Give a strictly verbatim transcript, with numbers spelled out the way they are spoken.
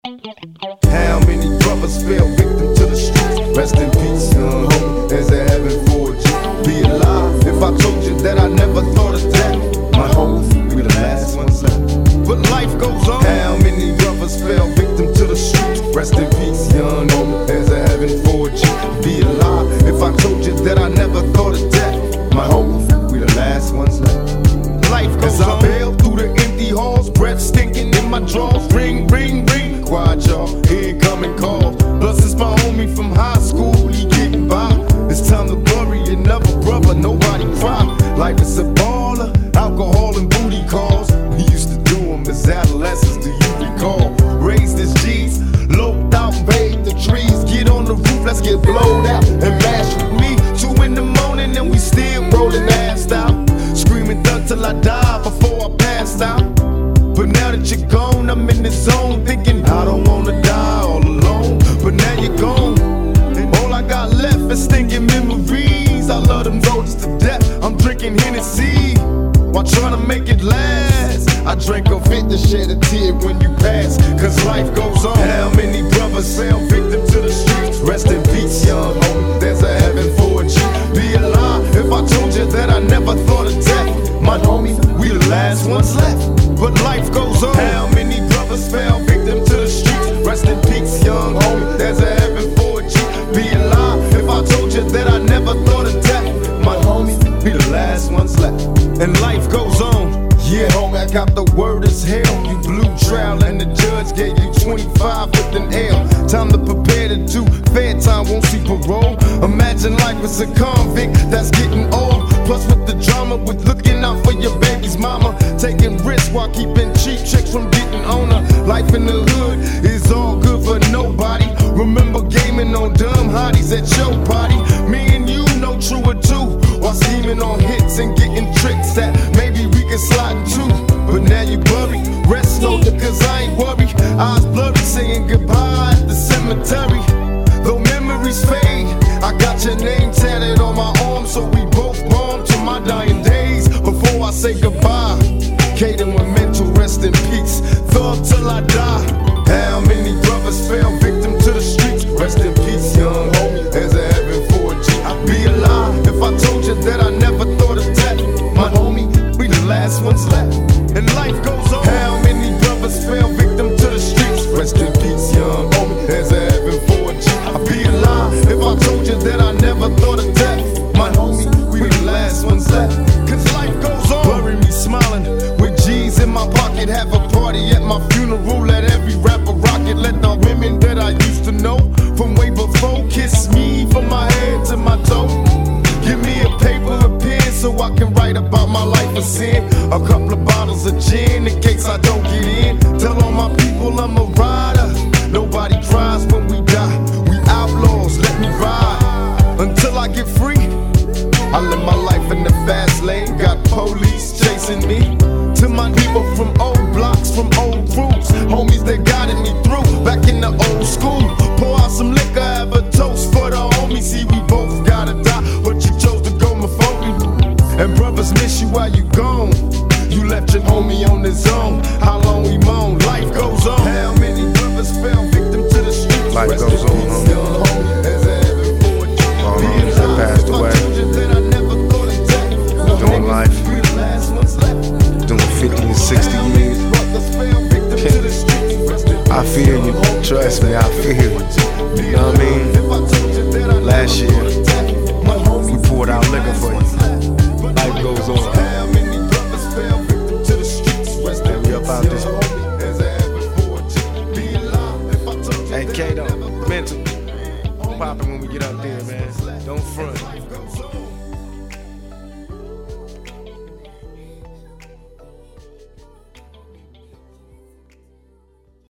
How many brothers fell victim to the streets? Rest in peace, young homie. There's a heaven for you. Be alive. If I told you that I never thought of that, my homie, we the last ones left. But life goes on. How many brothers fell victim to the streets? Rest in peace, young homie. There's a heaven for you. Be alive. If I told you that I never thought of that, my homie, we the last ones left. Life goes on. As I bail through the empty halls, breath stinking in my drawers. Ring, ring, ring. Quiet, y'all. Incoming call. Plus it's my homie from high school. He getting by. It's time to bury another brother. Nobody cry. Life is a baller. Alcohol and booty calls. We used to do them as adolescents. Do you recall? Raised as G's, loped out, bathed the trees. Get on the roof, let's get blowed out and mash with me. Two in the morning and we still rolling ass out. Screaming thug till I die before I passed out. But now that you're gone, I'm in the zone thinking I don't wanna die all alone. But now you're gone, and all I got left is stinking memories. I love them roads to death. I'm drinking Hennessy while trying to make it last. I drank a fit to shed a tear when you pass, cause life goes on. How many brothers fell victim to the streets? Rest in peace, young homie. There's a heaven for a G. Be alive. If I told you that I never thought of death, my homie, we the last ones left. But life goes on. How many brothers fell victim to the streets? Rest in peace, young homie. There's a heaven for a G. Be alive. If I told you that I never thought of death, my homie, we the last ones left. And life goes on. Yeah, homie, I got the word as hell. You blew trial and the judge gave you twenty-five with an L. Time to prepare to do fair time, won't see parole. Imagine life as a convict that's getting old. Plus with the drama, with looking out for your baby's mama. Taking risks while keeping cheap checks from getting on her. Life in the hood is all good for nobody. Remember gaming on dumb hotties at your party. Me and you know true or two. While scheming on hits and getting tricks that maybe we can slide into. But now you buried, rest slow cause I ain't worried. Eyes blurry saying goodbye at the cemetery. Though memories fade, I got your name tatted on my arm. So we both bomb to my dying days before I say goodbye. Caden with mental rest in peace, thug till I die. How many brothers fell victim to the streets? Rest in peace, young homie. There's a heaven for a G. I'd be alive if I told you that I never thought of death. My homie, we the last ones left. And life goes on. How many brothers fell victim to the streets? Rest in peace, young homie. There's a heaven for a G. I'd be alive if I told you that I never thought of death. My homie, we the last ones left. Cause life goes on. Bury me smiling with G's in my pocket. Have a party at my funeral. Let every rapper rock it. Let the women that I used to know from way before kiss me from my head to my toe. Give me a paper and pen so I can write about my life of sin. A couple of bottles of gin in case I don't get in. Tell all my people I'm a rider. Nobody cries when we die. We outlaws, let me ride until I get free. I live my life in the fast lane. Got police chasing me. To my people from old blocks, from old crews, homies that guided me through back in the old school. Pour out some liquor, have a toast for the homies. See, we both gotta die, but you chose to go before me. And brothers miss you while you gone. You left your homie on his own. How long we moan? Life goes on. How many brothers fell victim to the streets? Life goes on, homie. All homies that passed away. Doing life. Doing fifty and sixty years. I feel you. Trust me, I feel you. You know what I mean? Last year, we poured out liquor for you. Life goes on. And we up out this. Hey, Kato, mental. Poppin' when we get up there, man. Don't front.